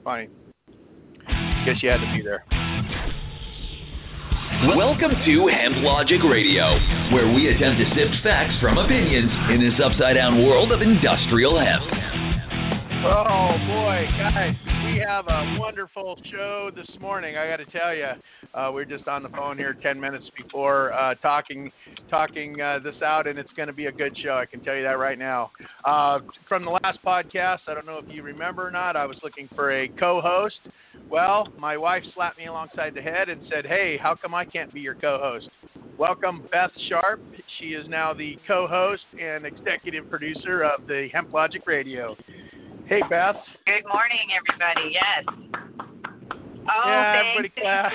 funny. Guess you had to be there. Welcome to Hemp Logic Radio, where we attempt to sift facts from opinions in this upside-down world of industrial hemp. Oh, boy, guys, we have a wonderful show this morning. I got to tell you, we're just on the phone here 10 minutes before talking this out, and it's going to be a good show. I can tell you that right now. From the last podcast, I don't know if you remember or not, I was looking for a co-host. Well, my wife slapped me alongside the head and said, hey, how come I can't be your co-host? Welcome, Beth Sharp. She is now the co-host and executive producer of the Hemp Logic Radio. Hey, Beth. Good morning, everybody. Yes. Oh, yeah, thanks for that.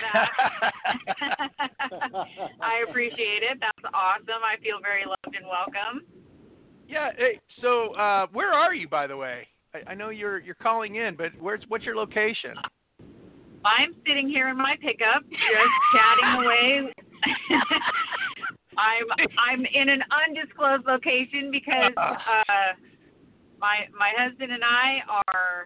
I appreciate it. That's awesome. I feel very loved and welcome. Yeah. Hey, so where are you, by the way? I know you're calling in, but what's your location? I'm sitting here in my pickup, just chatting away. I'm in an undisclosed location because my husband and I are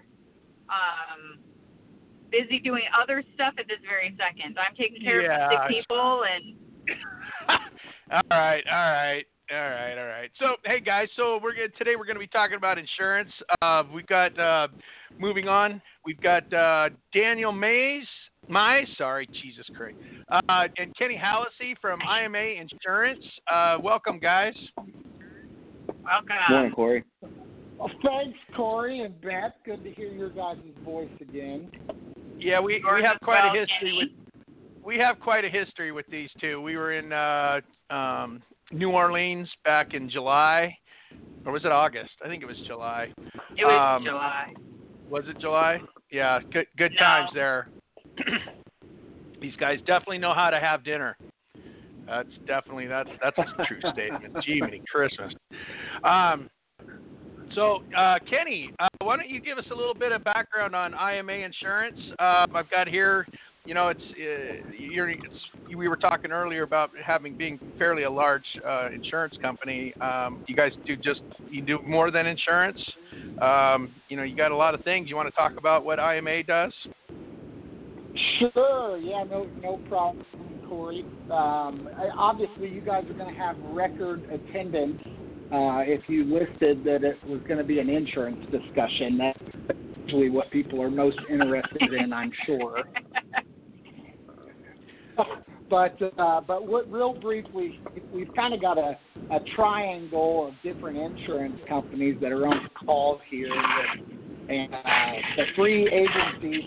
busy doing other stuff at this very second. I'm taking care of sick people and. All right. So, hey guys, today we're gonna be talking about insurance. We've got moving on. We've got Daniel Mize, Jesus Christ, and Kenny Hallisey from IMA Insurance. Welcome, guys. Welcome. Morning, Corey. Well, thanks, Corey and Beth. Good to hear your guys' voice again. Yeah, we have quite a history with these two. We were in New Orleans back in July, or was it August? I think it was July. It was July. Was it July? Yeah, good times there. These guys definitely know how to have dinner. That's a true statement. Gee, many Christmas. So, Kenny, why don't you give us a little bit of background on IMA Insurance? I've got here, we were talking earlier about being fairly a large insurance company. You guys do more than insurance. You got a lot of things. You want to talk about what IMA does? Sure. Yeah, no problem, Corey. Obviously, you guys are going to have record attendance. If you listed that it was going to be an insurance discussion, that's usually what people are most interested in, I'm sure. But real briefly, we've kind of got a triangle of different insurance companies that are on the call here, and the three agencies.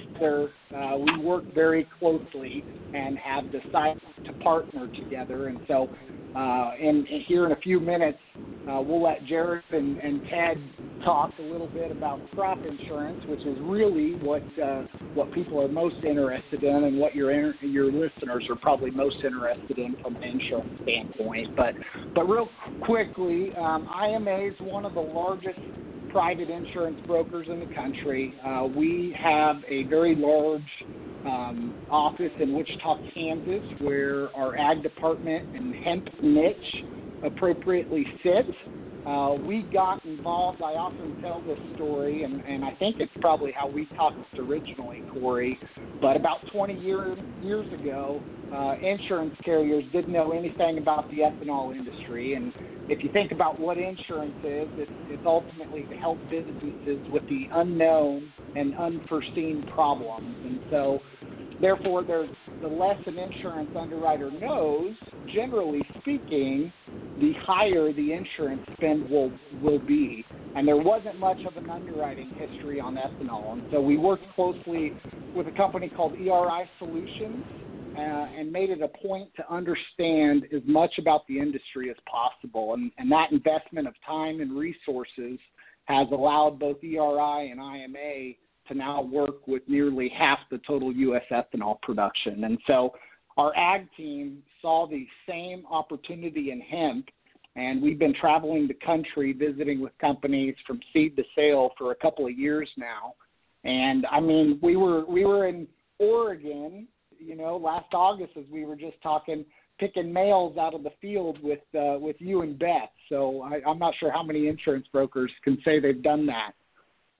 We work very closely and have decided to partner together, and so here in a few minutes, we'll let Jared and Ted talk a little bit about crop insurance, which is really what people are most interested in, and what your listeners are probably most interested in from an insurance standpoint. But real quickly, IMA is one of the largest private insurance brokers in the country. We have a very large office in Wichita, Kansas, where our ag department and hemp niche appropriately sits. We got involved. I often tell this story, and I think it's probably how we talked originally, Corey, but about 20 years ago, insurance carriers didn't know anything about the ethanol industry. And if you think about what insurance is, it's ultimately to help businesses with the unknown and unforeseen problems. And so, therefore, the less an insurance underwriter knows, generally speaking, the higher the insurance spend will be. And there wasn't much of an underwriting history on ethanol. And so we worked closely with a company called ERI Solutions and made it a point to understand as much about the industry as possible. And that investment of time and resources has allowed both ERI and IMA to now work with nearly half the total U.S. ethanol production. And so our ag team saw the same opportunity in hemp, and we've been traveling the country visiting with companies from seed to sale for a couple of years now. And, I mean, we were in Oregon, last August, as we were just talking, picking males out of the field with you and Beth. So I'm not sure how many insurance brokers can say they've done that.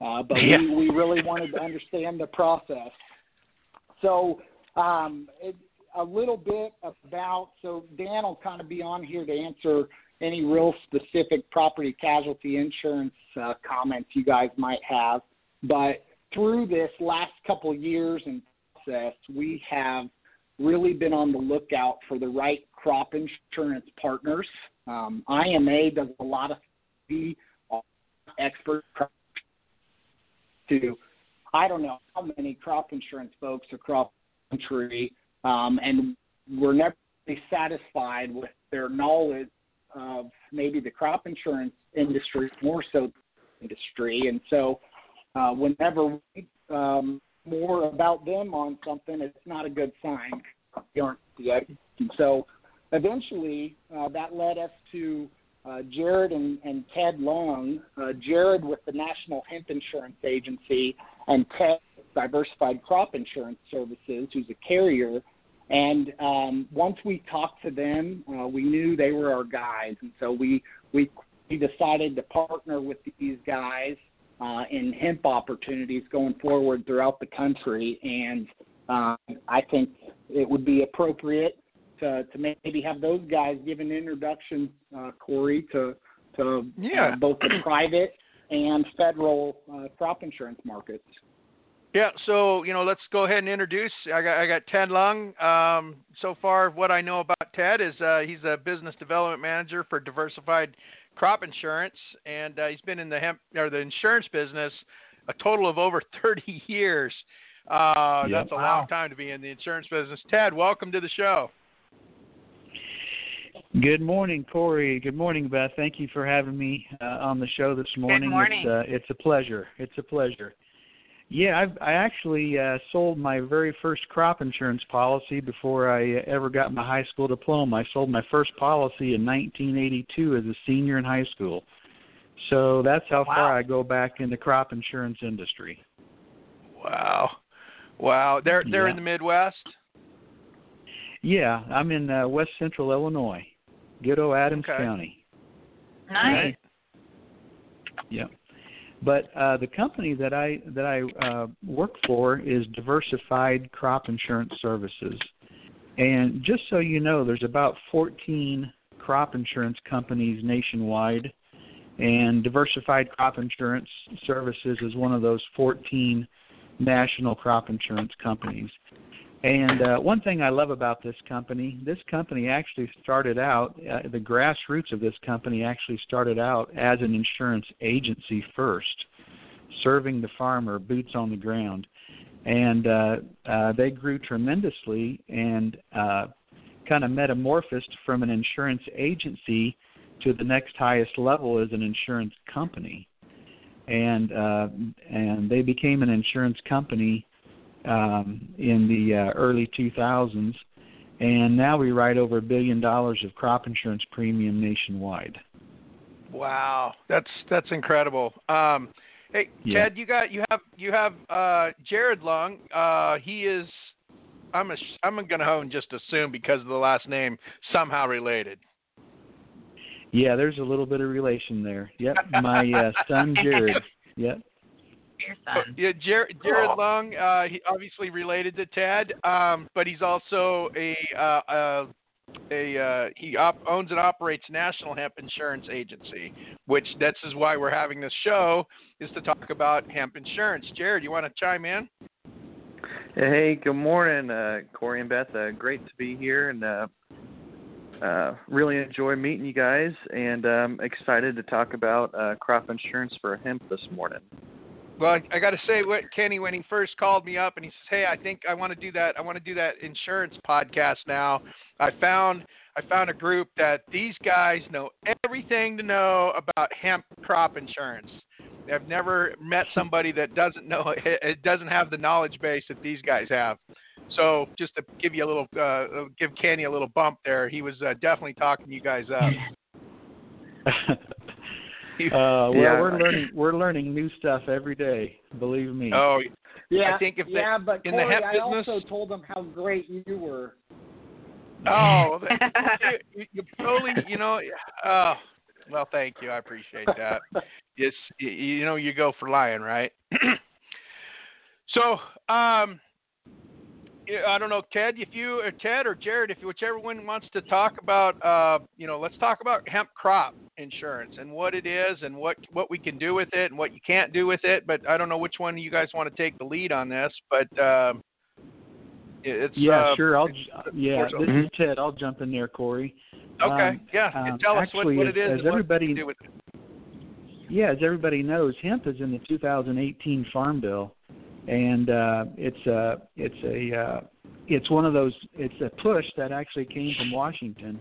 but we really wanted to understand the process. So a little bit about, so Dan will kind of be on here to answer any real specific property casualty insurance comments you guys might have. But through this last couple of years in process, we have really been on the lookout for the right crop insurance partners. IMA does a lot of the expert to, I don't know how many crop insurance folks across the country, and we're never really satisfied with their knowledge of maybe the crop insurance industry, more so the industry. And so whenever we more about them on something, it's not a good sign. And so eventually that led us to Jared and Ted Long. Jared with the National Hemp Insurance Agency, and Ted Diversified Crop Insurance Services, who's a carrier. And once we talked to them, we knew they were our guys. And so we decided to partner with these guys in hemp opportunities going forward throughout the country. And I think it would be appropriate to maybe have those guys give an introduction, Corey, to both the private and federal crop insurance markets. Yeah, so, let's go ahead and introduce. I got Ted Long. So far, what I know about Ted is he's a business development manager for Diversified Crop Insurance, and he's been in the insurance business a total of over 30 years. That's a long time to be in the insurance business. Ted, welcome to the show. Good morning, Corey. Good morning, Beth. Thank you for having me on the show this morning. Good morning. It's a pleasure. Yeah, I actually sold my very first crop insurance policy before I ever got my high school diploma. I sold my first policy in 1982 as a senior in high school. So that's how far I go back in the crop insurance industry. Wow. They're in the Midwest? Yeah, I'm in west central Illinois, good old Adams County. Nice. Right? Yeah. But the company that I work for is Diversified Crop Insurance Services. And just so you know, there's about 14 crop insurance companies nationwide, and Diversified Crop Insurance Services is one of those 14 national crop insurance companies. And one thing I love about this company actually started out, the grassroots of this company actually started out as an insurance agency first, serving the farmer, boots on the ground. And they grew tremendously and kind of metamorphosed from an insurance agency to the next highest level as an insurance company. And they became an insurance company in the early 2000s, and now we write over $1 billion of crop insurance premium nationwide. Wow, that's incredible. Hey, Ted, you have Jared Long. He is, I'm going to just assume because of the last name, somehow related. Yeah, there's a little bit of relation there. Yep, my son Jared. Yep. Your son. Yeah, Jared Long, he obviously related to Ted, but he's also he owns and operates National Hemp Insurance Agency, which this is why we're having this show, is to talk about hemp insurance. Jared, you want to chime in? Hey, good morning, Corey and Beth. Great to be here, and really enjoy meeting you guys, and excited to talk about crop insurance for hemp this morning. Well, I got to say, Kenny, when he first called me up and he says, "Hey, I think I want to do that. I want to do that insurance podcast now." I found a group that these guys know everything to know about hemp crop insurance. I've never met somebody that doesn't know it, doesn't have the knowledge base that these guys have. So just to give you a little, give Kenny a little bump there, he was definitely talking you guys up. We're learning new stuff every day. Believe me. Oh, yeah. I think if but in Corey, the hemp I business, also told them how great you were. Oh, you totally, Well, thank you. I appreciate that. It's, you go for lying, right? So, I don't know, Ted or Jared, whichever one wants to talk about, let's talk about hemp crop insurance and what it is and what we can do with it and what you can't do with it. But I don't know which one of you guys want to take the lead on this, but it's sure. This is Ted. I'll jump in there, Corey. Okay. Tell us what it is and what you do with it. Yeah, as everybody knows, hemp is in the 2018 Farm Bill, and it's one of those. It's a push that actually came from Washington.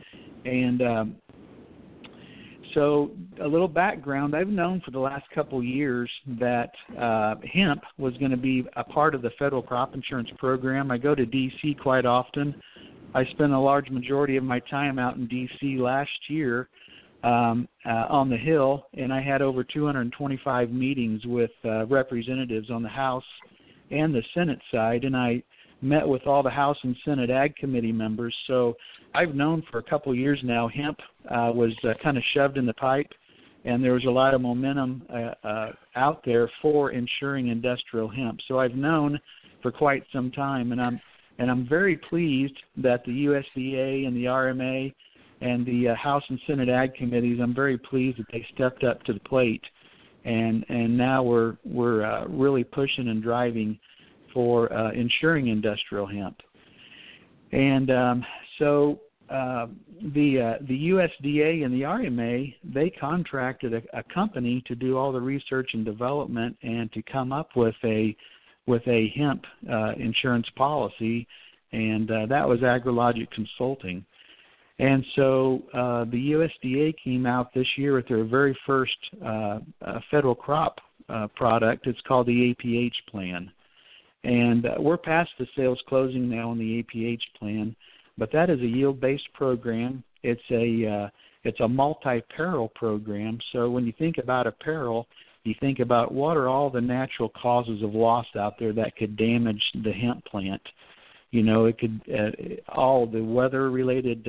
So a little background. I've known for the last couple years that hemp was going to be a part of the federal crop insurance program. I go to D.C. quite often. I spent a large majority of my time out in D.C. last year on the Hill, and I had over 225 meetings with representatives on the House and the Senate side, and I met with all the House and Senate Ag Committee members. So I've known for a couple of years now hemp was kind of shoved in the pipe, and there was a lot of momentum out there for insuring industrial hemp. So I've known for quite some time, and I'm very pleased that the USDA and the RMA and the House and Senate Ag Committees, I'm very pleased that they stepped up to the plate, and now we're really pushing and driving for insuring industrial hemp. And so the USDA and the RMA, they contracted a company to do all the research and development and to come up with a hemp insurance policy, and that was AgriLogic Consulting. And so the USDA came out this year with their very first federal crop product. It's called the APH plan. And we're past the sales closing now on the APH plan, but that is a yield-based program. It's a multi-peril program. So when you think about a peril, you think about what are all the natural causes of loss out there that could damage the hemp plant. It could all the weather-related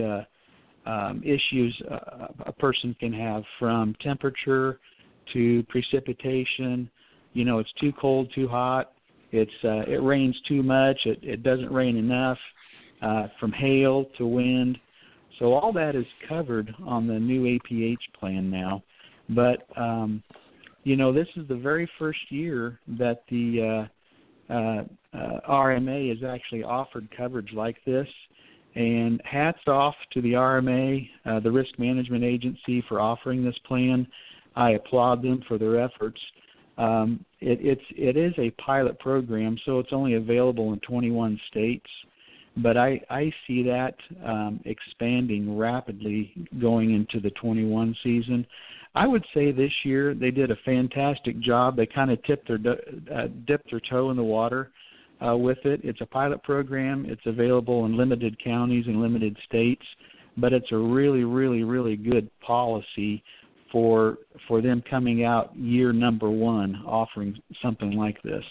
issues a person can have, from temperature to precipitation. It's too cold, too hot. It rains too much. It doesn't rain enough. From hail to wind. So all that is covered on the new APH plan now. But this is the very first year that the RMA has actually offered coverage like this. And hats off to the RMA, the Risk Management Agency, for offering this plan. I applaud them for their efforts. It is a pilot program, so it's only available in 21 states. But I see that expanding rapidly going into the 21 season. I would say this year they did a fantastic job. They kind of dipped their toe in the water with it. It's a pilot program. It's available in limited counties and limited states, but it's a really, really, really good policy for them coming out year number one offering something like this.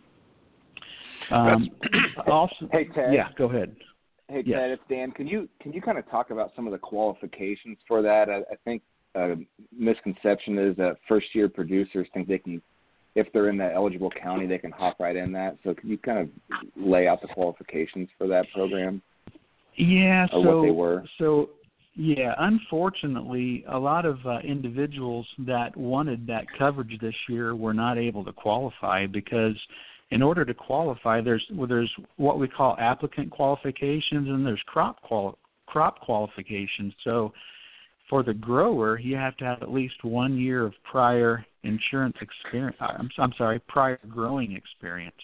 Also, hey Ted. Yeah, go ahead. Hey Ted, it's Dan. Can you kind of talk about some of the qualifications for that? I think misconception is that first-year producers think they can, if they're in that eligible county, they can hop right in that. So can you kind of lay out the qualifications for that program? Yeah. Or what they were? So, yeah, unfortunately, a lot of individuals that wanted that coverage this year were not able to qualify, because in order to qualify, there's what we call applicant qualifications, and there's crop qualifications. So for the grower, you have to have at least 1 year of prior insurance experience. Prior growing experience,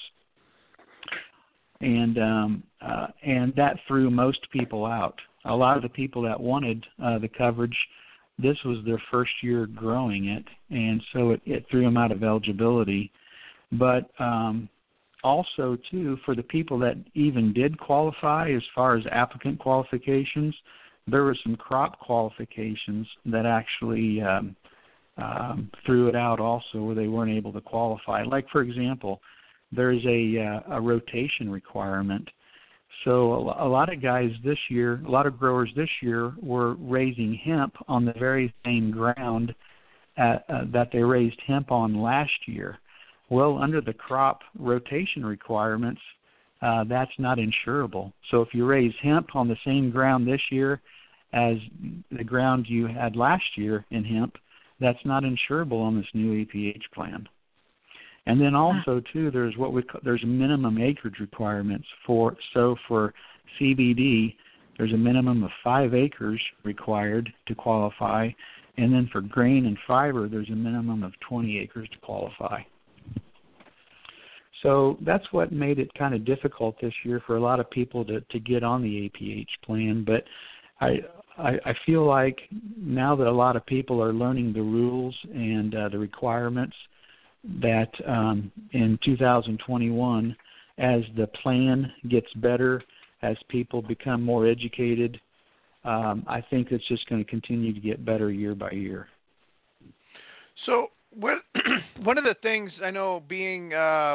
and that threw most people out. A lot of the people that wanted the coverage, this was their first year growing it, and so it threw them out of eligibility. But also, too, for the people that even did qualify, as far as applicant qualifications, there were some crop qualifications that actually threw it out also, where they weren't able to qualify. Like, for example, there's a rotation requirement. So a lot of guys this year, a lot of growers this year were raising hemp on the very same ground that they raised hemp on last year. Well, under the crop rotation requirements, that's not insurable. So if you raise hemp on the same ground this year as the ground you had last year in hemp, that's not insurable on this new APH plan. And then also too, there's there's minimum acreage requirements for CBD. There's a minimum of 5 acres required to qualify, and then for grain and fiber, there's a minimum of 20 acres to qualify. So that's what made it kind of difficult this year for a lot of people to get on the APH plan. But I feel like now that a lot of people are learning the rules and the requirements, that in 2021, as the plan gets better, as people become more educated, I think it's just going to continue to get better year by year. So one of the things I know being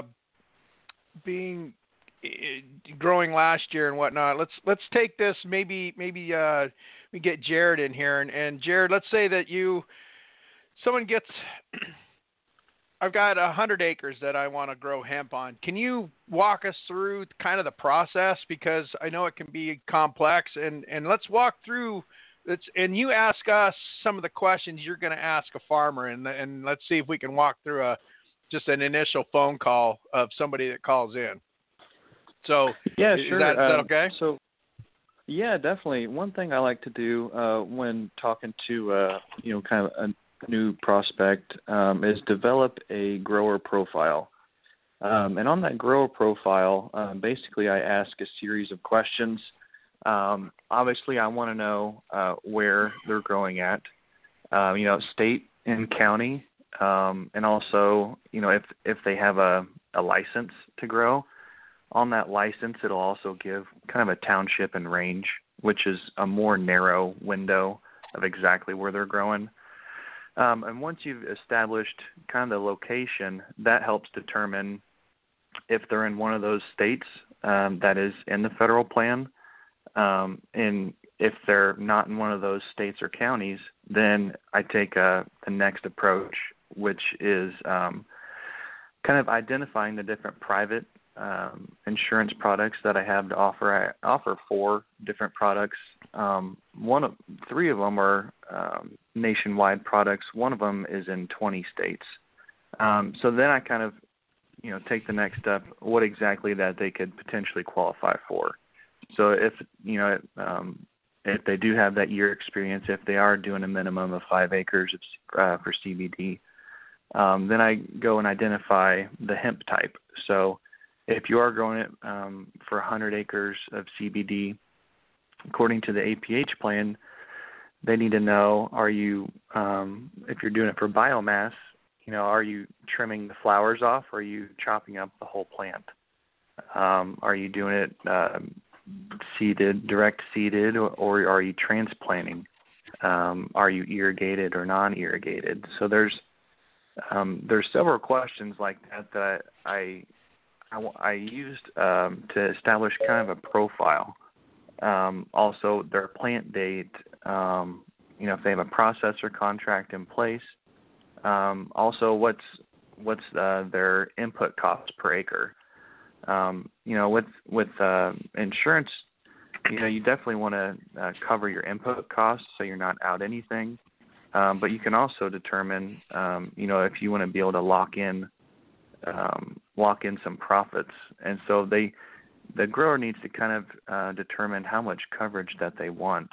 growing last year and whatnot, let's take this, maybe we get Jared in here, and Jared, let's say that someone gets, I've got 100 acres that I want to grow hemp on. Can you walk us through kind of the process? Because I know it can be complex, and let's walk through it, and you ask us some of the questions you're going to ask a farmer, and let's see if we can walk through just an initial phone call of somebody that calls in. So yeah, sure. Is that okay? So yeah, definitely. One thing I like to do when talking to kind of a new prospect is develop a grower profile. And on that grower profile, basically I ask a series of questions. Obviously, I want to know where they're growing at, state and county, and also, if they have a license to grow. On that license, it'll also give kind of a township and range, which is a more narrow window of exactly where they're growing. And once you've established kind of the location, that helps determine if they're in one of those states that is in the federal plan. And if they're not in one of those states or counties, then I take the next approach, which is kind of identifying the different private insurance products that I have to offer. I offer 4 different products. 3 of them are nationwide products. One of them is in 20 states. So then I kind of, take the next step, what exactly that they could potentially qualify for. So if they do have that year experience, if they are doing a minimum of 5 acres for CBD, then I go and identify the hemp type. So if you are growing it for 100 acres of CBD, according to the APH plan, they need to know, are you, if you're doing it for biomass, are you trimming the flowers off, or are you chopping up the whole plant? Are you doing it seeded, direct seeded, or are you transplanting? Are you irrigated or non-irrigated? So there's several questions like that I used to establish kind of a profile. Also, their plant date, if they have a processor contract in place. Also, what's their input cost per acre. With insurance, you definitely want to cover your input costs so you're not out anything. But you can also determine, if you want to be able to lock in some profits. And so the grower needs to kind of determine how much coverage that they want.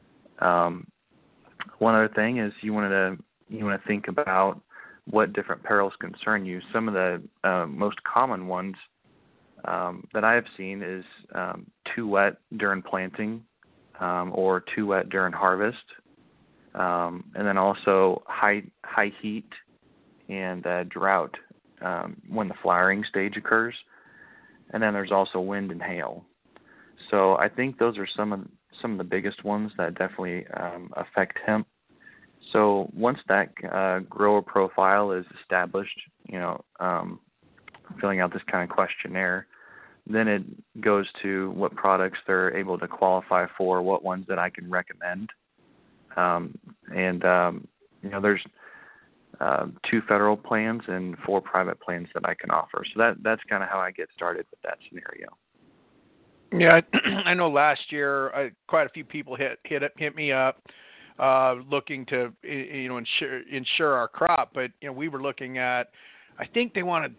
One other thing is you want to think about what different perils concern you. Some of the most common ones that I have seen is too wet during planting or too wet during harvest, and then also high heat and drought when the flowering stage occurs, and then there's also wind and hail. So I think those are some of the biggest ones that definitely affect hemp. So once that grower profile is established, filling out this kind of questionnaire, then it goes to what products they're able to qualify for, what ones that I can recommend. There's 2 federal plans and 4 private plans that I can offer. So that's kind of how I get started with that scenario. Yeah, I know last year quite a few people hit me up looking to insure our crop, but we were looking at, I think they wanted,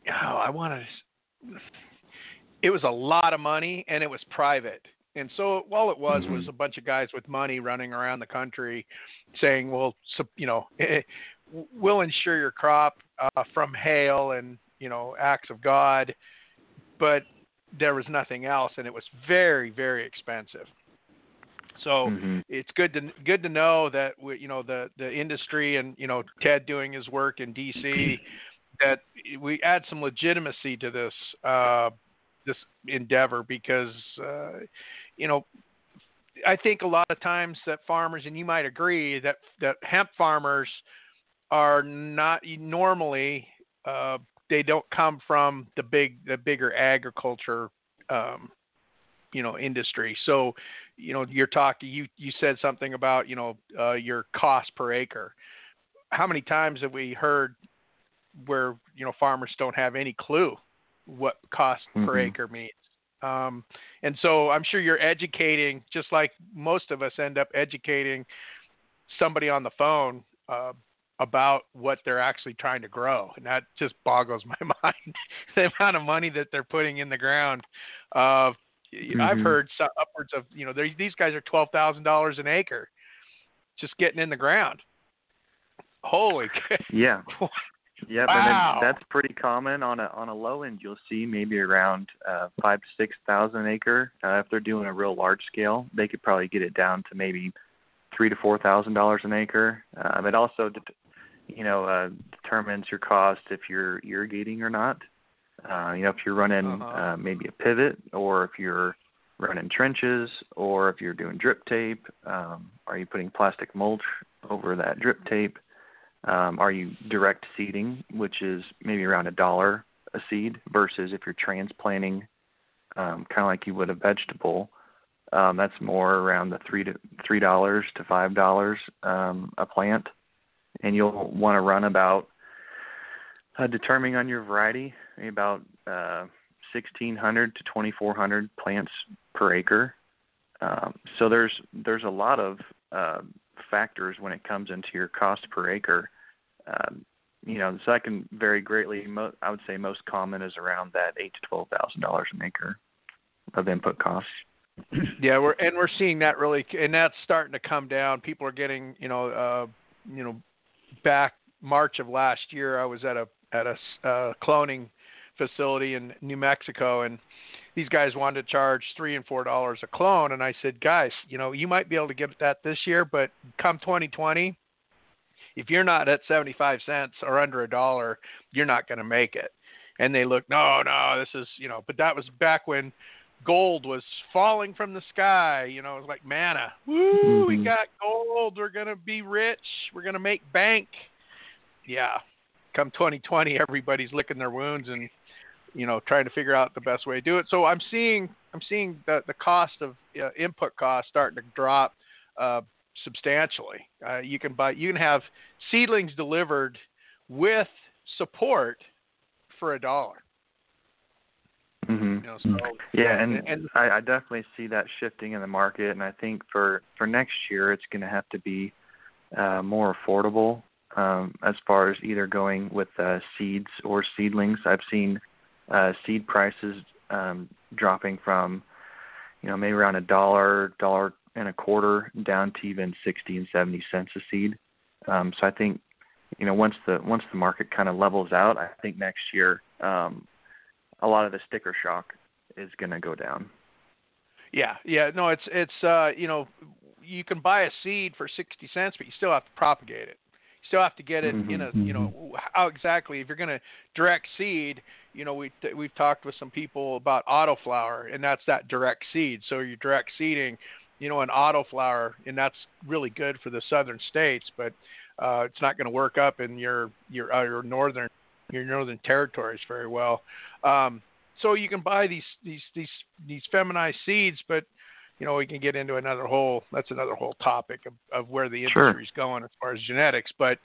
it was a lot of money and it was private. And so all it was a bunch of guys with money running around the country saying, well, we'll insure your crop from hail and, acts of God, but there was nothing else, and it was very, very expensive. So it's good to know that the industry and Ted doing his work in DC, that we add some legitimacy to this this endeavor, because I think a lot of times that farmers, and you might agree, that hemp farmers are not normally they don't come from the bigger agriculture industry. So you're talking, you said something about your cost per acre. How many times have we heard where farmers don't have any clue what cost per acre means? And so I'm sure you're educating, just like most of us end up educating somebody on the phone about what they're actually trying to grow. And that just boggles my mind, the amount of money that they're putting in the ground. I've heard upwards of, these guys are $12,000 an acre just getting in the ground. Holy yeah. Yep, wow. And that's pretty common on a low end. You'll see maybe around 5,000 to 6,000 an acre. If they're doing a real large scale, they could probably get it down to maybe $3,000 to $4,000 an acre. It also determines your cost if you're irrigating or not. If you're running maybe a pivot, or if you're running trenches, or if you're doing drip tape, are you putting plastic mulch over that drip tape? Are you direct seeding, which is maybe around $1 a seed, versus if you're transplanting, kind of like you would a vegetable, that's more around the $3 to $5 a plant. And you'll want to run about, determining on your variety, about 1,600 to 2,400 plants per acre. So there's a lot of factors when it comes into your cost per acre. The second vary greatly. I would say most common is around that $8,000 to $12,000 an acre of input costs. Yeah, we're seeing that really, and that's starting to come down. People are getting, back March of last year, I was at a cloning facility in New Mexico, and these guys wanted to charge $3 and $4 a clone, and I said, guys, you might be able to get that this year, but come 2020, if you're not at 75 cents or under $1, you're not going to make it. And they looked, no, this is, but that was back when gold was falling from the sky. It was like manna. Woo, we got gold. We're going to be rich. We're going to make bank. Yeah. Come 2020, everybody's licking their wounds and, trying to figure out the best way to do it. So I'm seeing the cost of input costs starting to drop substantially. You can have seedlings delivered with support for $1. And I definitely see that shifting in the market, and I think for next year it's going to have to be more affordable as far as either going with seeds or seedlings. I've seen seed prices dropping from maybe around $1 and a quarter down to even 60 and 70 cents a seed. So I think once the market kind of levels out, I think next year a lot of the sticker shock is going to go down. Yeah. No, it's you can buy a seed for 60 cents, but you still have to propagate it. You still have to get it in a, how exactly, if you're going to direct seed, we've talked with some people about autoflower, and that's that direct seed. So you're direct seeding, an autoflower, and that's really good for the southern states, but it's not going to work up in your northern territories very well. so you can buy these feminized seeds, but we can get into another whole topic of where the industry's going as far as genetics. But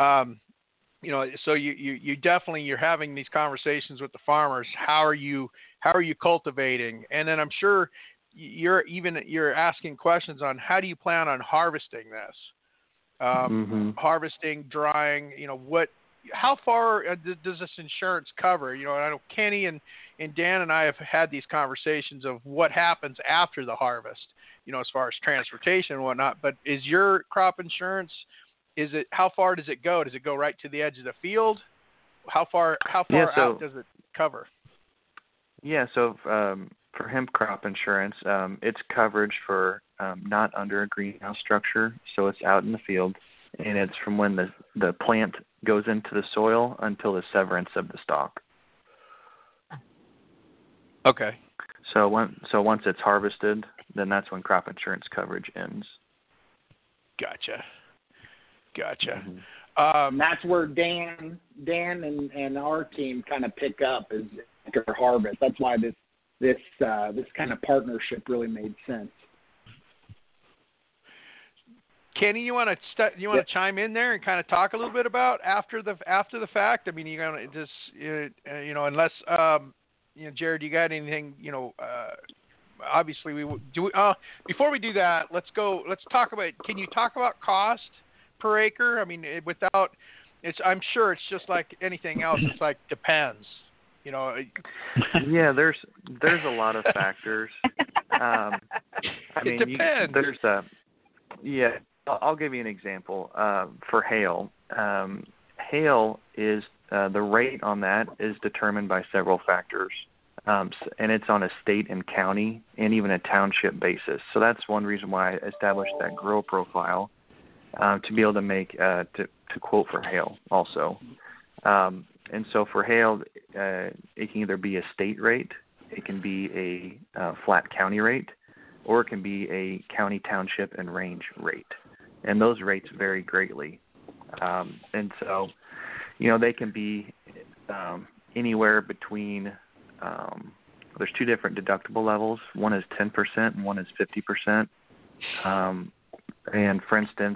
so you definitely, you're having these conversations with the farmers. How are you cultivating? And then I'm sure you're asking questions on how do you plan on harvesting this? Harvesting, drying, how far does this insurance cover? I know Kenny and Dan and I have had these conversations of what happens after the harvest, as far as transportation and whatnot. But is your crop insurance, how far does it go? Does it go right to the edge of the field? How far out does it cover? Yeah, so for hemp crop insurance, it's coverage for not under a greenhouse structure, so it's out in the field, and it's from when the plant goes into the soil until the severance of the stalk. Okay. So once it's harvested, then that's when crop insurance coverage ends. Gotcha. And that's where Dan and our team kind of pick up is after harvest. That's why this kind of partnership really made sense. Kenny, you want to chime in there and kind of talk a little bit about after the fact? I mean, you're gonna just unless Jared, you got anything? Obviously we do. Before we do that, let's talk about. Can you talk about cost per acre? I mean, I'm sure it's just like anything else. It's like depends. Yeah, there's a lot of factors. It depends. I'll give you an example. For hail, hail is the rate on that is determined by several factors, and it's on a state and county and even a township basis. So that's one reason why I established that grow profile to be able to make to quote for hail also. And so for hail, it can either be a state rate, it can be a flat county rate, or it can be a county, township, and range rate. And those rates vary greatly. And so, they can be anywhere between, there's two different deductible levels. One is 10% and one is 50%. And for instance,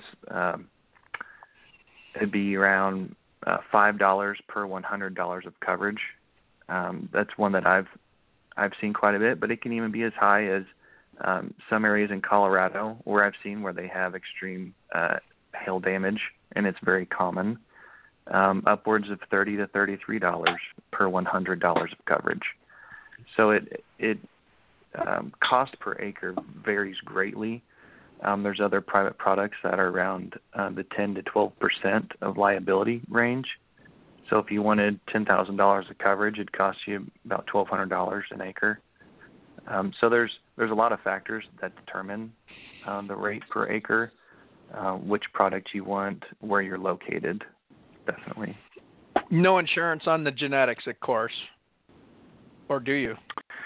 it'd be around $5 per $100 of coverage. That's one that I've seen quite a bit, but it can even be as high as some areas in Colorado where I've seen where they have extreme hail damage, and it's very common, upwards of $30 to $33 per $100 of coverage. So it cost per acre varies greatly. There's other private products that are around the 10 to 12% of liability range. So if you wanted $10,000 of coverage, it'd cost you about $1,200 an acre. So there's a lot of factors that determine the rate per acre, which product you want, where you're located, definitely. No insurance on the genetics, of course, or do you?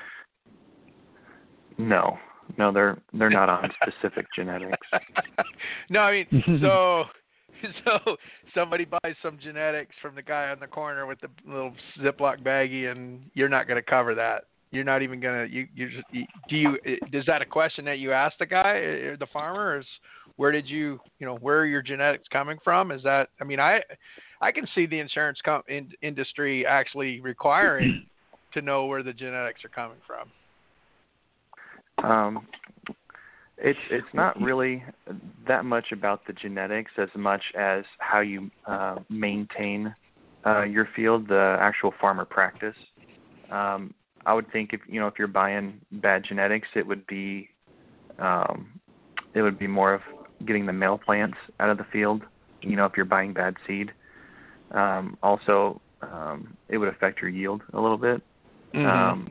No, they're not on specific genetics. No, I mean, so somebody buys some genetics from the guy on the corner with the little Ziploc baggie, and you're not going to cover that. You're not even going to. Is that a question that you ask the guy, the farmer? Is where are your genetics coming from? Is that? I mean, I can see the insurance industry actually requiring to know where the genetics are coming from. It's not really that much about the genetics as much as how you maintain your field, the actual farmer practice. I would think if you're buying bad genetics, it would be more of getting the male plants out of the field. If you're buying bad seed, also it would affect your yield a little bit. Mm-hmm.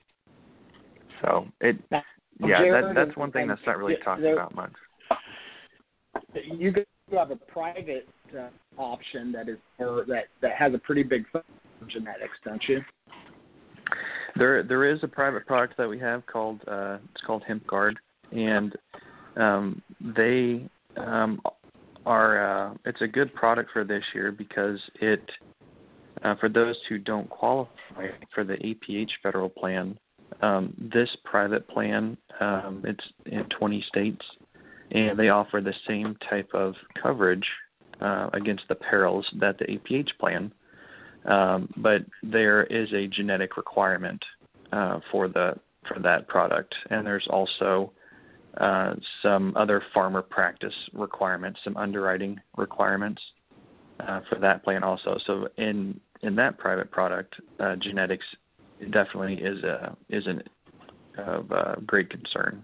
That's one thing that's not really talked about much. You have a private option that has a pretty big focus on genetics, don't you? There is a private product that we have called it's called HempGuard, and they are it's a good product for this year because it For those who don't qualify for the APH federal plan, this private plan, it's in 20 states, and they offer the same type of coverage against the perils that the APH plan, but there is a genetic requirement for that product, and there's also some other farmer practice requirements, some underwriting requirements for that plan also. So in that private product, genetics definitely is of great concern.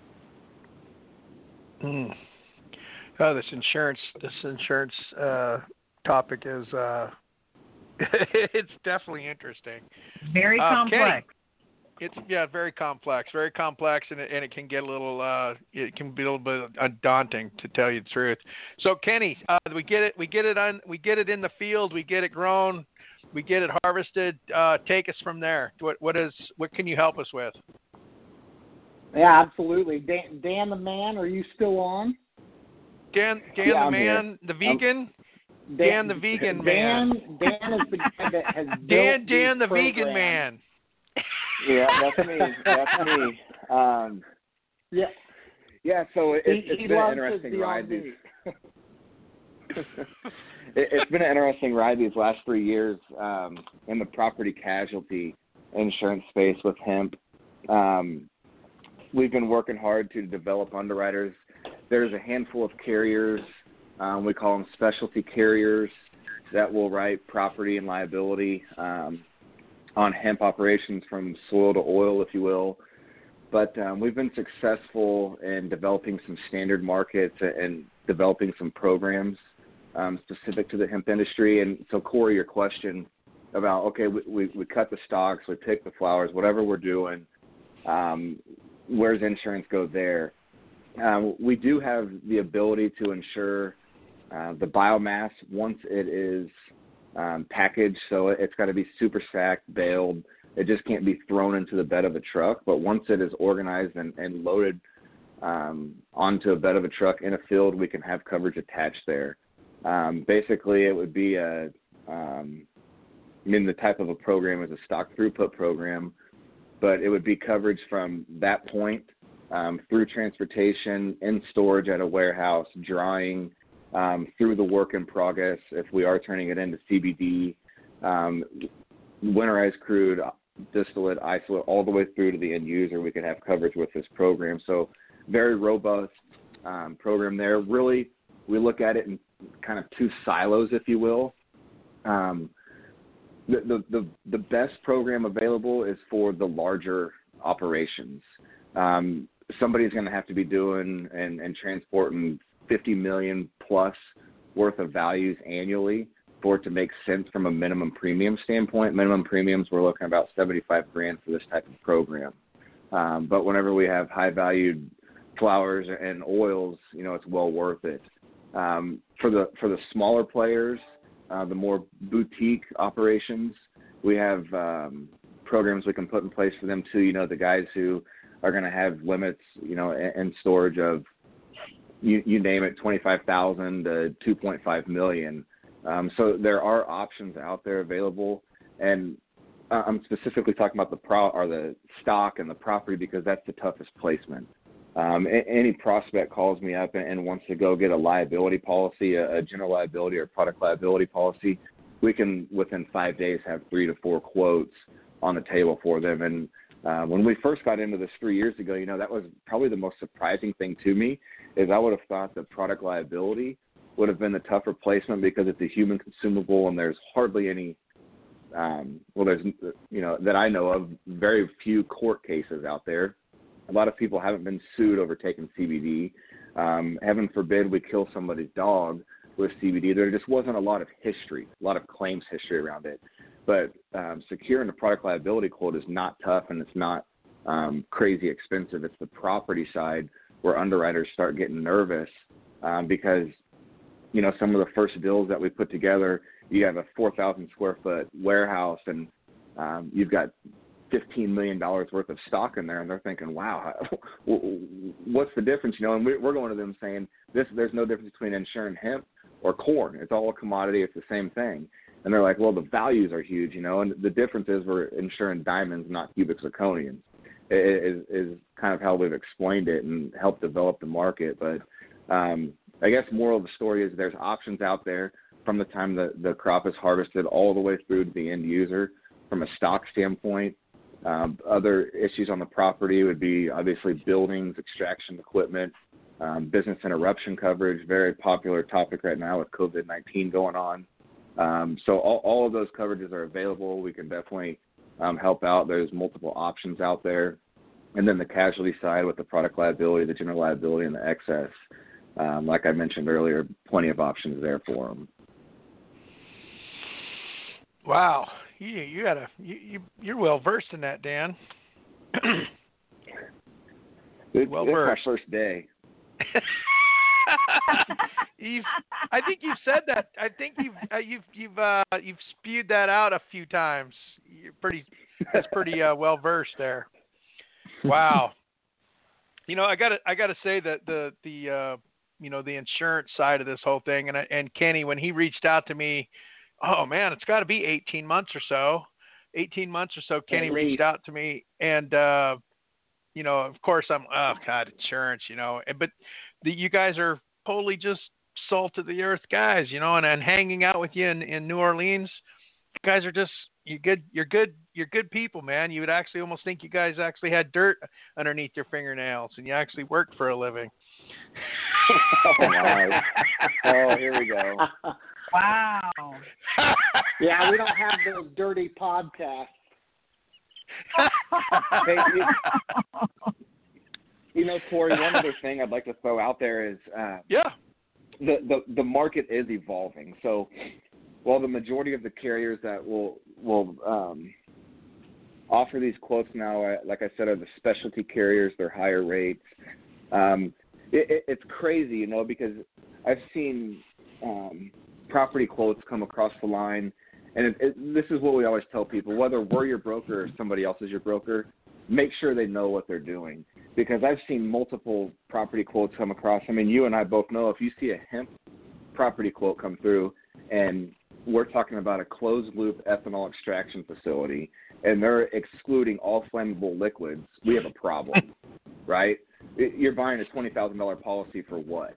Oh, this insurance topic is it's definantely interesting. Very complex. It's very complex, and it can get a little bit daunting, to tell you the truth. So Kenny, we get it in the field, we get it grown, we get it harvested. Take us from there. What can you help us with? Yeah, absolutely. Dan the man, are you still on? Dan the man, the vegan. Dan the vegan man. Dan is the guy that has Dan the vegan man. Yeah, that's me. Yeah. So it's been an interesting ride. It's been an interesting ride these last 3 years in the property casualty insurance space with hemp. We've been working hard to develop underwriters. There's a handful of carriers, we call them specialty carriers, that will write property and liability on hemp operations from soil to oil, if you will. But we've been successful in developing some standard markets and developing some programs specific to the hemp industry. And so, Corey, your question about, okay, we cut the stalks, we pick the flowers, whatever we're doing, where's insurance go there? We do have the ability to insure the biomass once it is packaged, so it's got to be super sacked, baled. It just can't be thrown into the bed of a truck. But once it is organized and loaded onto a bed of a truck in a field, we can have coverage attached there. Basically, it would be the type of a program is a stock throughput program, but it would be coverage from that point through transportation, in storage at a warehouse, drying, through the work in progress if we are turning it into CBD, winterized crude, distillate, isolate, all the way through to the end user. We could have coverage with this program. So very robust program there. Really, we look at it in kind of two silos, if you will. The best program available is for the larger operations. Somebody's going to have to be doing and transporting 50 million plus worth of values annually for it to make sense from a minimum premium standpoint. Minimum premiums, we're looking about $75,000 for this type of program. But whenever we have high valued flowers and oils, it's well worth it. For the smaller players, the more boutique operations, we have programs we can put in place for them too. The guys who are going to have limits, in storage of, you name it, 25,000 to 2.5 million. So there are options out there available, and I'm specifically talking about the stock and the property because that's the toughest placement. Any prospect calls me up and wants to go get a liability policy, a general liability or product liability policy, we can within 5 days have 3 to 4 quotes on the table for them. And when we first got into this 3 years ago, that was probably the most surprising thing to me, is I would have thought that product liability would have been the tougher placement because it's a human consumable and there's hardly any, that I know of, very few court cases out there. A lot of people haven't been sued over taking CBD. Heaven forbid we kill somebody's dog with CBD. There just wasn't a lot of history, a lot of claims history around it. But securing a product liability quote is not tough, and it's not crazy expensive. It's the property side where underwriters start getting nervous because, some of the first deals that we put together, you have a 4,000 square foot warehouse and you've got $15 million worth of stock in there, and they're thinking, wow, what's the difference? And we're going to them saying, there's no difference between insuring hemp or corn. It's all a commodity. It's the same thing. And they're like, well, the values are huge, you know, and the difference is we're insuring diamonds, not cubic zirconians, is kind of how we've explained it and helped develop the market. But I guess moral of the story is there's options out there from the time the crop is harvested all the way through to the end user from a stock standpoint. Other issues on the property would be obviously buildings, extraction equipment, business interruption coverage, very popular topic right now with COVID-19 going on. So all of those coverages are available. We can definitely help out. There's multiple options out there. And then the casualty side with the product liability, the general liability, and the excess. Like I mentioned earlier, plenty of options there for them. Wow, you're well versed in that, Dan. It's well my versed. first day. I think you've said that. I think you've spewed that out a few times. That's pretty well versed there. Wow. You know, I gotta say that the insurance side of this whole thing, and Kenny, when he reached out to me, oh man, it's got to be 18 months or so. 18 months or so, Kenny reached out to me, and of course I'm, oh God, insurance, but you guys are totally just salt of the earth guys, and hanging out with you in New Orleans, you guys are just, you're good people, man. You would actually almost think you guys actually had dirt underneath your fingernails and you actually worked for a living. Oh, nice. Oh, here we go. Wow. Yeah, we don't have those dirty podcasts. Hey, Corey, one other thing I'd like to throw out there is the market is evolving. So while the majority of the carriers that will offer these quotes now, like I said, are the specialty carriers, they're higher rates. It's crazy, because I've seen property quotes come across the line, and this is what we always tell people, whether we're your broker or somebody else is your broker, make sure they know what they're doing, because I've seen multiple property quotes come across. I mean, you and I both know if you see a hemp property quote come through and we're talking about a closed-loop ethanol extraction facility and they're excluding all flammable liquids, we have a problem, right? You're buying a $20,000 policy for what?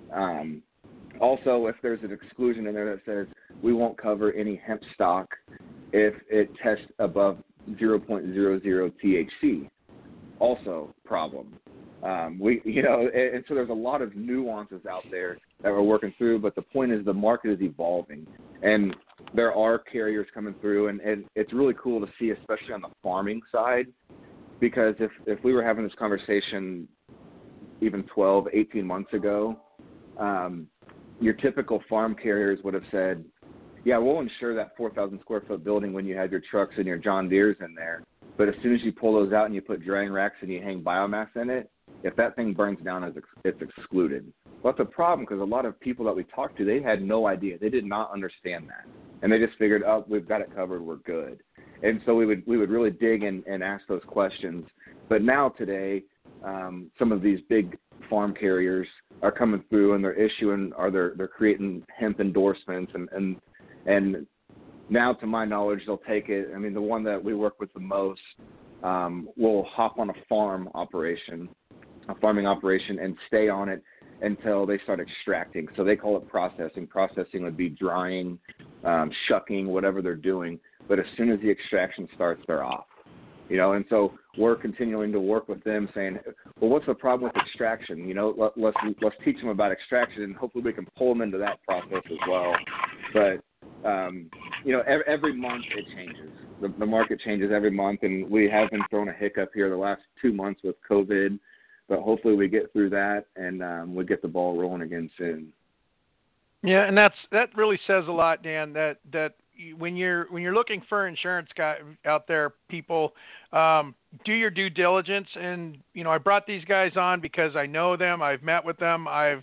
Also, if there's an exclusion in there that says we won't cover any hemp stock if it tests above 0.00 THC, also problem. And so there's a lot of nuances out there that we're working through, but the point is the market is evolving, and there are carriers coming through, and it's really cool to see, especially on the farming side, because if we were having this conversation even 12, 18 months ago, your typical farm carriers would have said, yeah, we'll insure that 4,000 square foot building when you have your trucks and your John Deeres in there. But as soon as you pull those out and you put drying racks and you hang biomass in it, if that thing burns down, it's excluded. Well, that's a problem because a lot of people that we talked to, they had no idea. They did not understand that. And they just figured, oh, we've got it covered, we're good. And so we would really dig and ask those questions. But now today, some of these big farm carriers are coming through and they're issuing, or they're creating hemp endorsements, and now, to my knowledge, they'll take it. I mean, the one that we work with the most will hop on a farming operation, and stay on it until they start extracting. So they call it processing. Processing would be drying, shucking, whatever they're doing. But as soon as the extraction starts, they're off. And so we're continuing to work with them, saying, well, what's the problem with extraction? Let's teach them about extraction, and hopefully we can pull them into that process as well. But every month it changes. The market changes every month, and we have been thrown a hiccup here the last 2 months with COVID, but hopefully we get through that and we get the ball rolling again soon. Yeah, and that really says a lot, Dan. That when you're looking for insurance guy out there, people, do your due diligence. And I brought these guys on because I know them. I've met with them. I've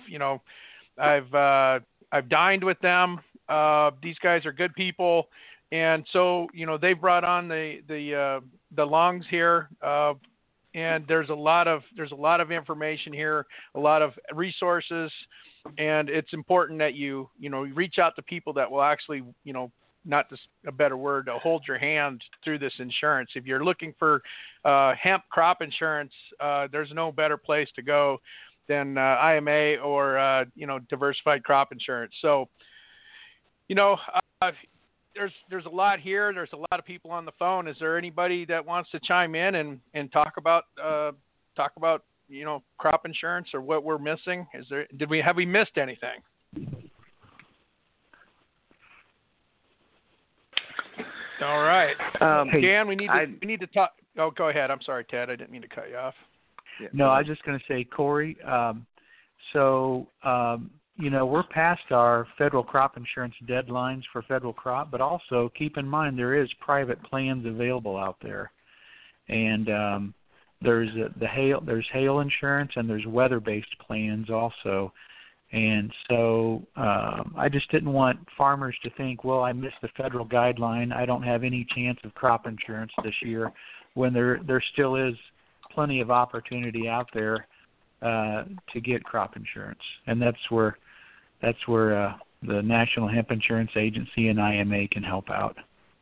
dined with them. These guys are good people, and so they've brought on the Longs here, and there's a lot of information here, a lot of resources, and it's important that you reach out to people that will actually not just a better word, to hold your hand through this insurance. If you're looking for hemp crop insurance, there's no better place to go than IMA or diversified crop insurance. So, there's a lot here. There's a lot of people on the phone. Is there anybody that wants to chime in and talk about crop insurance or what we're missing? Have we missed anything? All right. Dan, we need to talk. Oh, go ahead. I'm sorry, Ted. I didn't mean to cut you off. Yeah. No, I was just going to say, Corey, we're past our federal crop insurance deadlines for federal crop, but also keep in mind there is private plans available out there. And there's hail insurance and there's weather-based plans also. And so I just didn't want farmers to think, well, I missed the federal guideline, I don't have any chance of crop insurance this year, when there still is plenty of opportunity out there to get crop insurance. And that's where the National Hemp Insurance Agency and IMA can help out.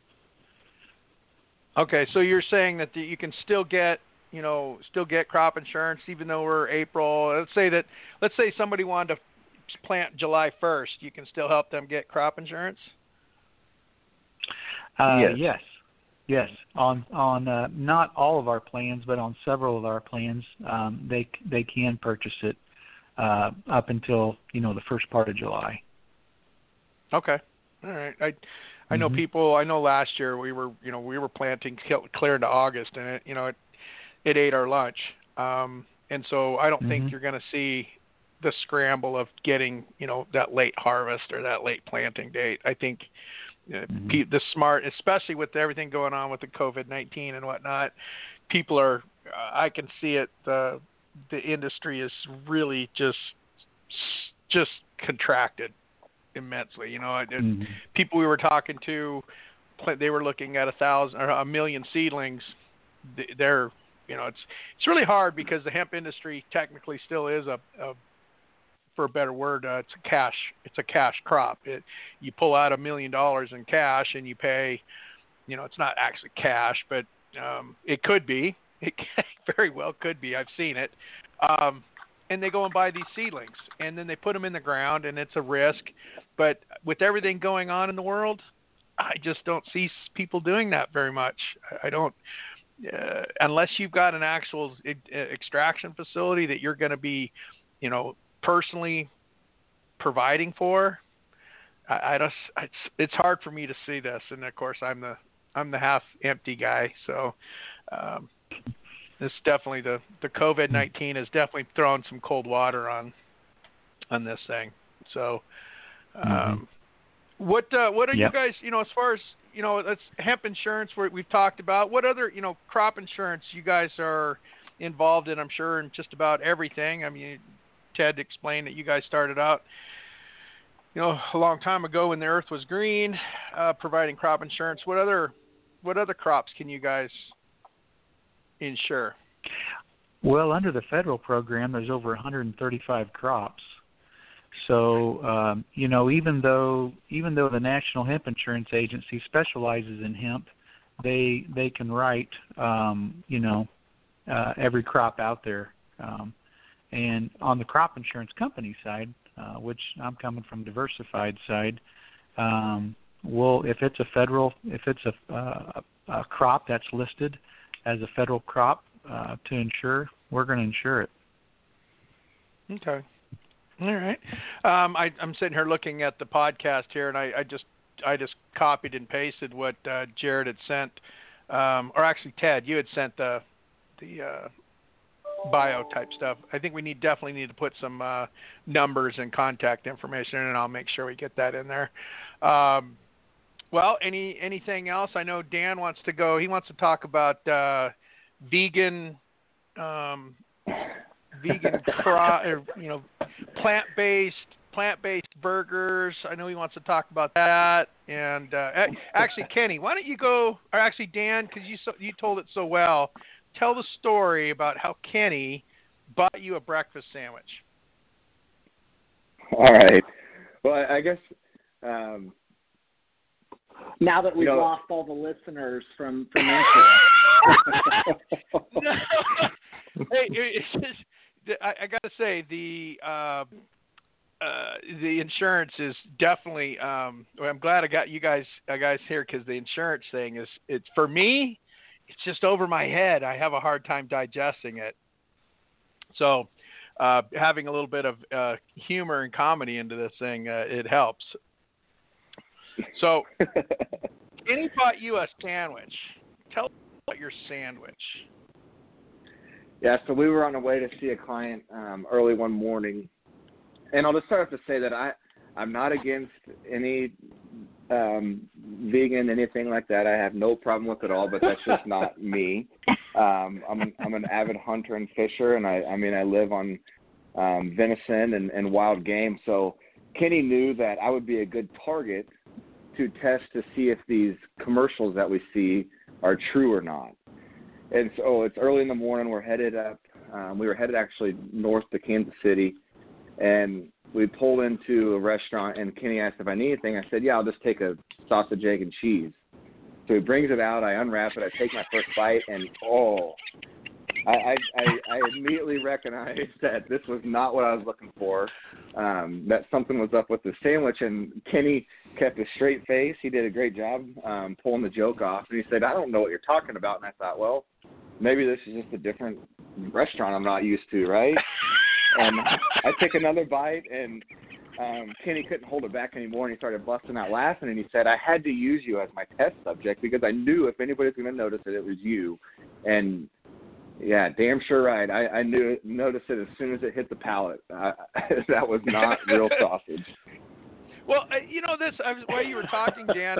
Okay, so you're saying that you can still get crop insurance even though we're April. Let's say somebody wanted to plant July 1st, you can still help them get crop insurance? Yes. On not all of our plans, but on several of our plans, they can purchase it up until the first part of July. Okay, all right. I know people. I know last year we were planting clear into August, and it ate our lunch. And so I don't think you're going to see the scramble of getting that late harvest or that late planting date. I think the smart, especially with everything going on with the COVID-19 and whatnot, people are. I can see it. The industry is really just contracted immensely. People we were talking to, they were looking at 1,000 or 1 million seedlings. They're it's really hard because the hemp industry technically still is for a better word, it's a cash crop. You pull out $1 million in cash and you pay, it's not actually cash, but it could be. It very well could be. I've seen it. And they go and buy these seedlings, and then they put them in the ground, and it's a risk. But with everything going on in the world, I just don't see people doing that very much. I don't, unless you've got an actual extraction facility that you're going to be, personally providing for. It's hard for me to see this, and of course I'm the half empty guy. So this definitely the COVID-19 has definitely thrown some cold water on this thing. So what are you guys, as far as that's hemp insurance we've talked about. What other crop insurance you guys are involved in? I'm sure in just about everything. I mean, Ted explained that you guys started out, a long time ago when the earth was green, providing crop insurance. What other crops can you guys insure? Well, under the federal program, there's over 135 crops. So, even though the National Hemp Insurance Agency specializes in hemp, they can write, every crop out there. And on the crop insurance company side, which I'm coming from diversified side, if it's a crop that's listed as a federal crop to insure, we're going to insure it. Okay. All right. I'm sitting here looking at the podcast here, and I just copied and pasted what Jared had sent, or actually Ted, you had sent the bio type stuff. I think we definitely need to put some numbers and contact information in, and I'll make sure we get that in there. Well, anything else? I know Dan wants to go. He wants to talk about vegan plant-based burgers. I know he wants to talk about that. And actually, Kenny, why don't you go? Or actually, Dan, because you told it so well. Tell the story about how Kenny bought you a breakfast sandwich. All right. Well, I guess Now that we've lost all the listeners from insurance. Hey, it's just, I got to say the insurance is definitely. I'm glad I got you guys here, because the insurance thing is, it's for me, it's just over my head. I have a hard time digesting it. So having a little bit of humor and comedy into this thing, it helps. So, Kenny bought you a sandwich. Tell us about your sandwich. Yeah, so we were on our way to see a client early one morning, and I'll just start off to say that I'm not against any vegan, anything like that. I have no problem with it all, but that's just not me. I'm an avid hunter and fisher, and I live on venison and wild game. So Kenny knew that I would be a good target to test to see if these commercials that we see are true or not. And so it's early in the morning. We're headed up. We were headed actually north to Kansas City, and we pulled into a restaurant, and Kenny asked if I need anything. I said, yeah, I'll just take a sausage, egg, and cheese. So he brings it out. I unwrap it. I take my first bite, and I immediately recognized that this was not what I was looking for, that something was up with the sandwich. And Kenny kept a straight face. He did a great job pulling the joke off. And he said, I don't know what you're talking about. And I thought, well, maybe this is just a different restaurant I'm not used to, right? And I took another bite, and Kenny couldn't hold it back anymore, and he started busting out laughing. And he said, I had to use you as my test subject because I knew if anybody's going to notice it was you. And yeah, damn sure right. I noticed it as soon as it hit the palate. That was not real sausage. Well, while you were talking, Dan,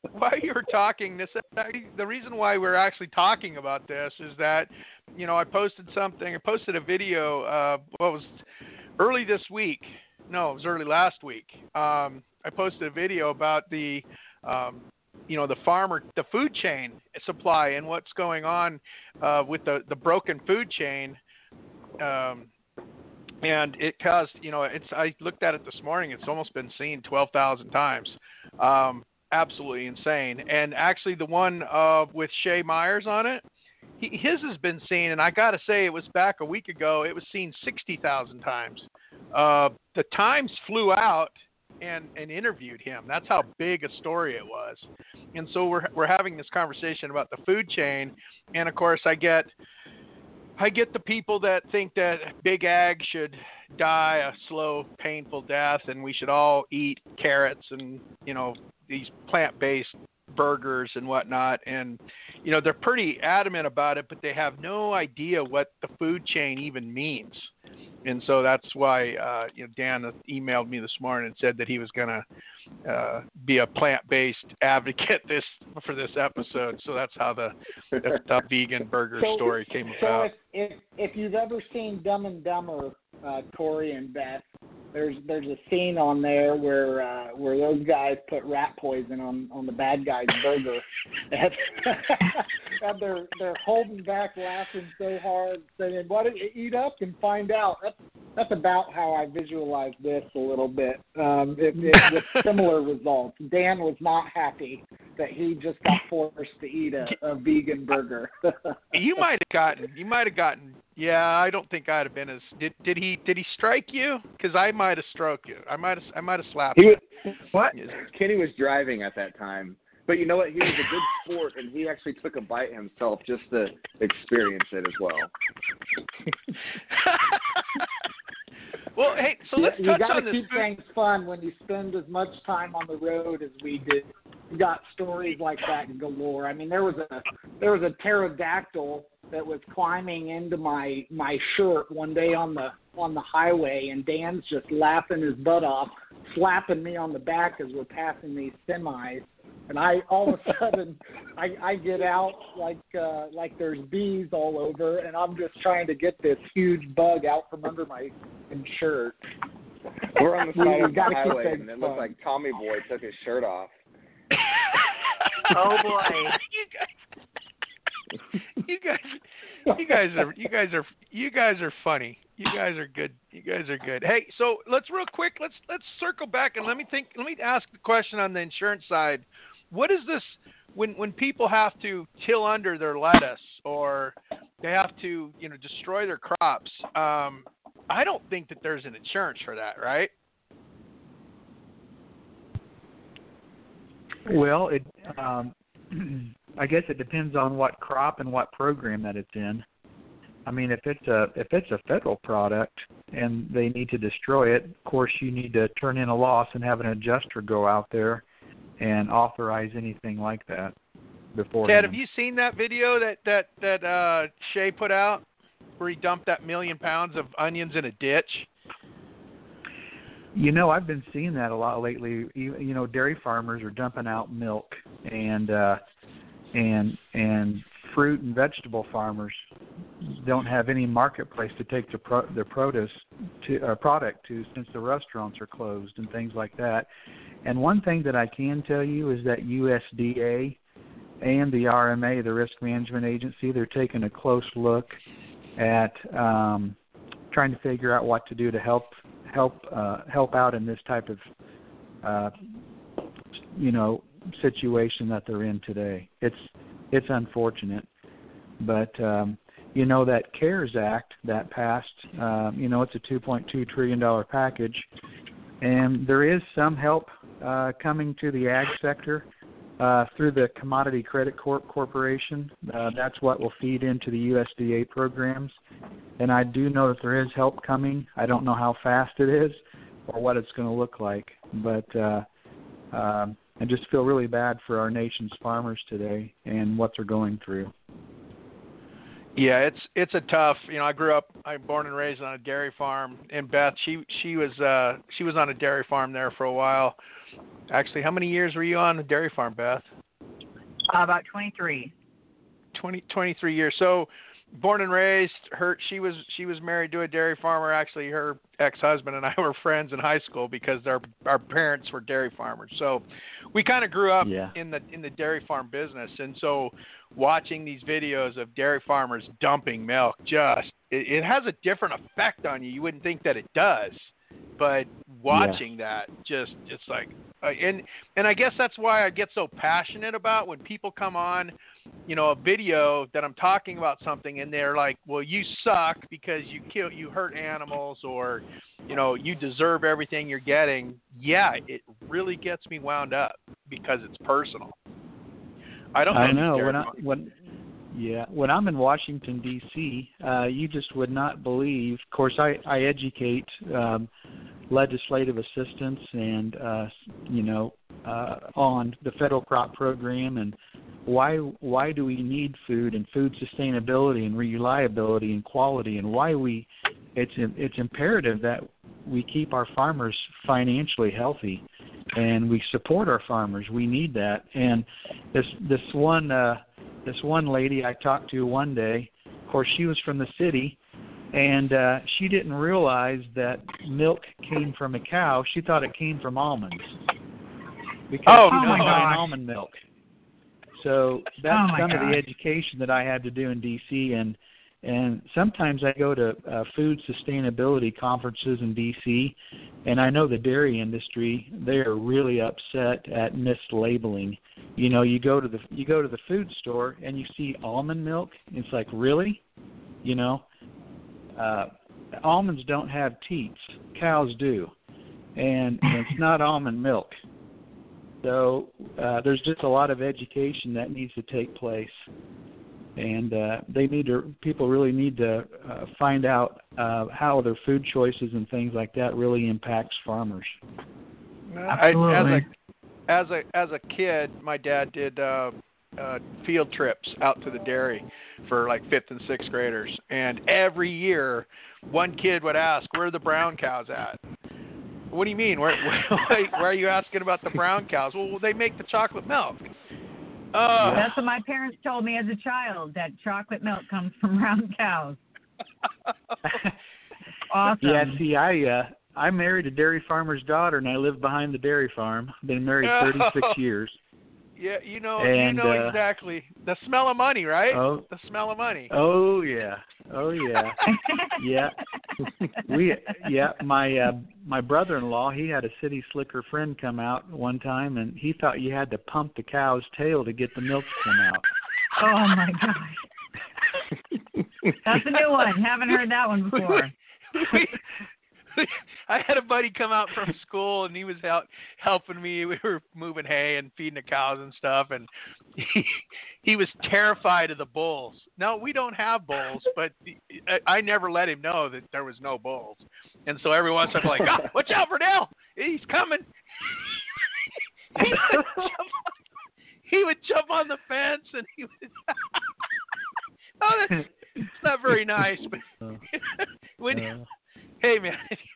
the reason why we're actually talking about this is that, I posted a video, early this week. No, it was early last week. I posted a video about the food chain supply and what's going on with the broken food chain. And it caused, I looked at it this morning. It's almost been seen 12,000 times. Absolutely insane. And actually the one with Shay Myers on it, his has been seen, and I got to say, it was back a week ago. It was seen 60,000 times. The Times flew out and interviewed him. That's how big a story it was. And so we're having this conversation about the food chain, and of course I get the people that think that big ag should die a slow, painful death, and we should all eat carrots and these plant-based burgers and whatnot. And they're pretty adamant about it, but they have no idea what the food chain even means. And so that's why Dan emailed me this morning and said that he was going to be a plant-based advocate for this episode. So that's how the vegan burger story came about. So if you've ever seen Dumb and Dumber, Corey and Beth, there's a scene on there where those guys put rat poison on the bad guy's burger, and they're holding back, laughing so hard, saying, "Why don't you eat up and find out?" That's about how I visualize this a little bit. With similar results. Dan was not happy that he just got forced to eat a vegan burger. You might have gotten. Yeah, I don't think I'd have been as. Did he strike you? Because I might have stroked you. I might have slapped you. What? Kenny was driving at that time, but you know what? He was a good sport, and he actually took a bite himself just to experience it as well. Well, hey, so let's touch on this. You got to keep things fun when you spend as much time on the road as we did. We got stories like that galore. I mean, there was a pterodactyl that was climbing into my shirt one day on the highway, and Dan's just laughing his butt off, slapping me on the back as we're passing these semis. And all of a sudden, I get out like there's bees all over, and I'm just trying to get this huge bug out from under my shirt. We're on the side of the highway, and it looked like Tommy Boy took his shirt off. Oh boy! You guys are funny. You guys are good. Hey, so let's real quick. Let's circle back and let me ask the question on the insurance side. what is this when people have to till under their lettuce or they have to, destroy their crops? I don't think that there's an insurance for that, right? Well, I guess it depends on what crop and what program that it's in. I mean, if it's a federal product and they need to destroy it, of course you need to turn in a loss and have an adjuster go out there and authorize anything like that before. Ted, have you seen that video that Shea put out where he dumped that 1 million pounds of onions in a ditch? I've been seeing that a lot lately. Dairy farmers are dumping out milk, and fruit and vegetable farmers don't have any marketplace to take their product to, since the restaurants are closed and things like that. And one thing that I can tell you is that USDA and the RMA, the Risk Management Agency, they're taking a close look at trying to figure out what to do to help out in this type of situation that they're in today. It's unfortunate, but that CARES Act that passed, it's a $2.2 trillion package, and there is some help coming to the ag sector through the Commodity Credit Corporation. That's what will feed into the USDA programs, and I do know that there is help coming. I don't know how fast it is or what it's going to look like, but I just feel really bad for our nation's farmers today and what they're going through. Yeah, it's a tough. I'm born and raised on a dairy farm, and Beth, she was on a dairy farm there for a while. Actually, how many years were you on a dairy farm, Beth? About 23. 23 years. So, born and raised. She was married to a dairy farmer. Actually, her ex-husband and I were friends in high school because our parents were dairy farmers. So we kind of grew up in the dairy farm business, and so watching these videos of dairy farmers dumping milk, it has a different effect on you. You wouldn't think that it does, but watching that, it's like, and I guess that's why I get so passionate about when people come on, a video that I'm talking about something and they're like, well, you suck because you hurt animals, or, you deserve everything you're getting. Yeah, it really gets me wound up because it's personal. I know. When I'm in Washington, D.C., you just would not believe. Of course, I educate legislative assistants and, on the federal crop program and why do we need food and food sustainability and reliability and quality, and why it's imperative that we keep our farmers financially healthy and we support our farmers. We need that. And this one lady I talked to one day, of course, she was from the city, and she didn't realize that milk came from a cow. She thought it came from almonds because she was buying almond milk. So that's some of the education that I had to do in D.C. And sometimes I go to food sustainability conferences in D.C. and I know the dairy industry, they are really upset at mislabeling. You go to the food store and you see almond milk. It's like, really? Almonds don't have teats. Cows do. And it's not almond milk. So there's just a lot of education that needs to take place. And people really need to find out how their food choices and things like that really impacts farmers. Absolutely. As a kid, my dad did field trips out to the dairy for like 5th and 6th graders, and every year one kid would ask, "Where are the brown cows at?" What do you mean? Where are you asking about the brown cows? Well, they make the chocolate milk. That's what my parents told me as a child, that chocolate milk comes from brown cows. Awesome. Yeah, see, I married a dairy farmer's daughter, and I live behind the dairy farm. Been married 36 years. Yeah, you know exactly. The smell of money, right? Oh, the smell of money. Oh, yeah. Yeah. My brother-in-law, he had a city slicker friend come out one time, and he thought you had to pump the cow's tail to get the milk to come out. Oh my gosh. That's a new one. Haven't heard that one before. I had a buddy come out from school, and he was out helping me. We were moving hay and feeding the cows and stuff, and he was terrified of the bulls. No, we don't have bulls, but I never let him know that there was no bulls. And so every once in a while, I'm like, oh, watch out for Dale. He's coming. He would jump on the fence, and he would it's not very nice, but hey, man.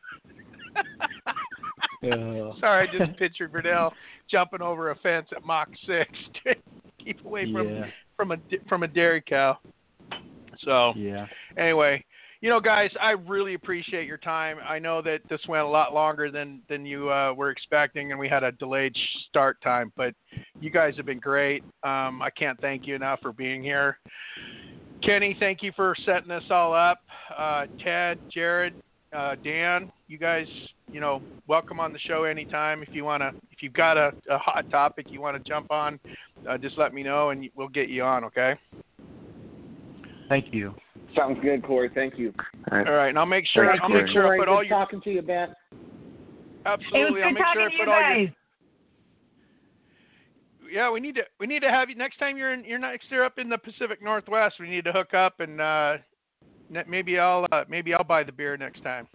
Sorry, I just pictured Verdell jumping over a fence at Mach 6 to keep away from a dairy cow. So, anyway, guys, I really appreciate your time. I know that this went a lot longer than you were expecting, and we had a delayed start time, but you guys have been great. I can't thank you enough for being here. Kenny, thank you for setting this all up. Ted, Jared, Dan, you guys, welcome on the show anytime. If you've got a hot topic you want to jump on, just let me know and we'll get you on. Okay. Thank you. Sounds good, Corey. Thank you. All right, and I'll make sure I put all your talking to you, Ben. Absolutely, I'll make sure I put all your. Yeah, we need to have you next time you're next year up in the Pacific Northwest. We need to hook up and maybe I'll buy the beer next time.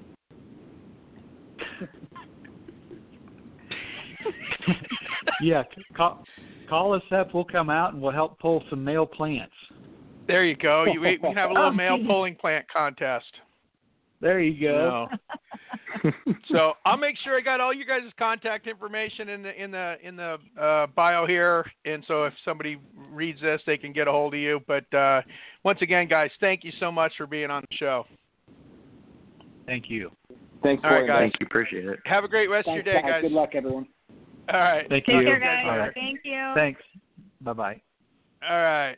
Yeah, call us up. We'll come out and we'll help pull some male plants. There you go. We can have a little male pulling plant contest. There you go. So I'll make sure I got all you guys' contact information in the bio here, and so if somebody reads this, they can get a hold of you. But once again, guys, thank you so much for being on the show. Thank you. Thanks, all right, guys. Thank you. Appreciate it. Have a great rest of your day, guys. Good luck, everyone. All right. Thank you. you. Take care, guys. All right. Thank you. Thanks. Bye-bye. All right.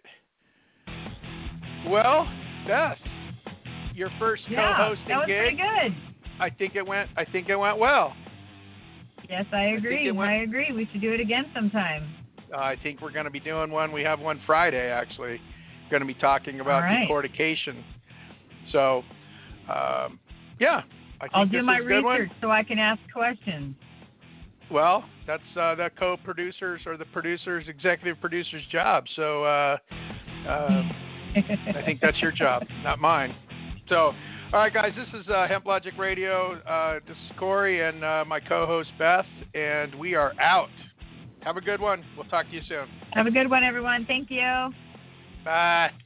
Well, Beth, your first co-hosting that was gig. Pretty good. I think it went well. Yes, I agree. I agree. We should do it again sometime. I think we're going to be doing one. We have one Friday, actually. Going to be talking about decortication. So, I think I'll do my research so I can ask questions. Well, that's the co-producers or the producers, executive producer's job. So, I think that's your job, not mine. So, all right, guys, this is Hemp Logic Radio. This is Corey and my co-host Beth, and we are out. Have a good one. We'll talk to you soon. Have a good one, everyone. Thank you. Bye.